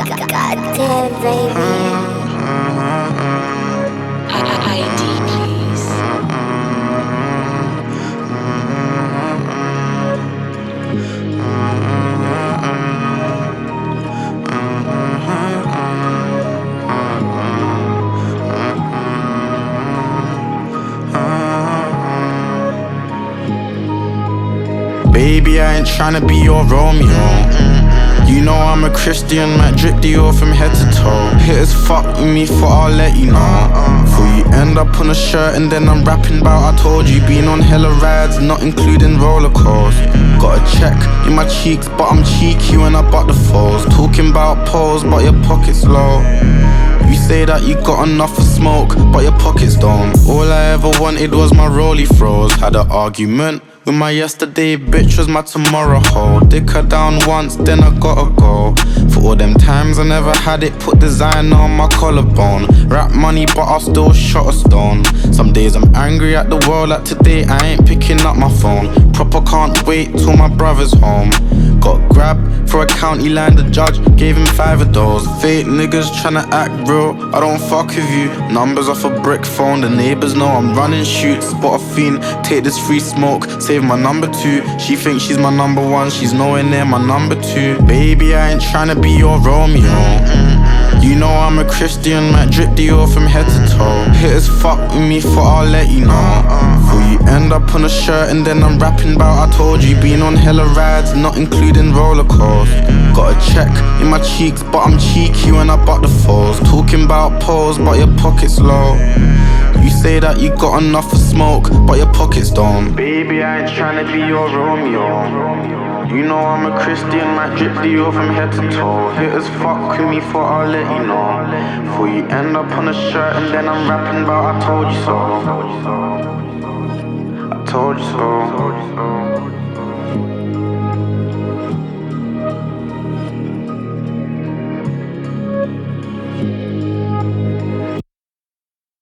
Goddamn, baby. ID, please. Baby, I ain't tryna be your Romeo. You know I'm a Christian, might drip Dior from head to toe. Hit as fuck with me, thought I'll let you know. Before you end up on a shirt and then I'm rapping about I told you. Been on hella rides, not including roller coasters. Got a check in my cheeks, but I'm cheeky when I butt the foes. Talking about pose, but your pocket's low. You say that you got enough for smoke, but your pockets don't. All I ever wanted was my rollie froze. Had an argument with my yesterday bitch, was my tomorrow hoe. Dick her down once, then I gotta go. For all them times I never had it, put designer on my collarbone. Rap money, but I still shot a stone. Some days I'm angry at the world, like today I ain't picking up my phone. Proper can't wait till my brother's home. Got grabbed for a county line, the judge gave him 5 of those. Fake niggas tryna act real, I don't fuck with you. Numbers off a brick phone, the neighbors know I'm running shoots. Spot a fiend, take this free smoke, save my number 2. She thinks she's my number 1, she's nowhere near my number 2. Baby, I ain't tryna be your Romeo. You know I'm a Christian, might drip Dior from head to toe. Hit as fuck with me, thought I'll let you know. Before you end up on a shirt and then I'm rapping about I told you. Been on hella rides, not including roller coasters. Got a check in my cheeks, but I'm cheeky when I butt the foes. Talking about pose, but your pocket's low. You say that you got enough for smoke, but your pockets don't. Baby, I ain't tryna be your Romeo. You know I'm a Christian, might drip Dior from head to toe. Hit as fuck with me, thought I'll let you know. Before you end up on a shirt and then I'm rapping about I told you so. I told you so.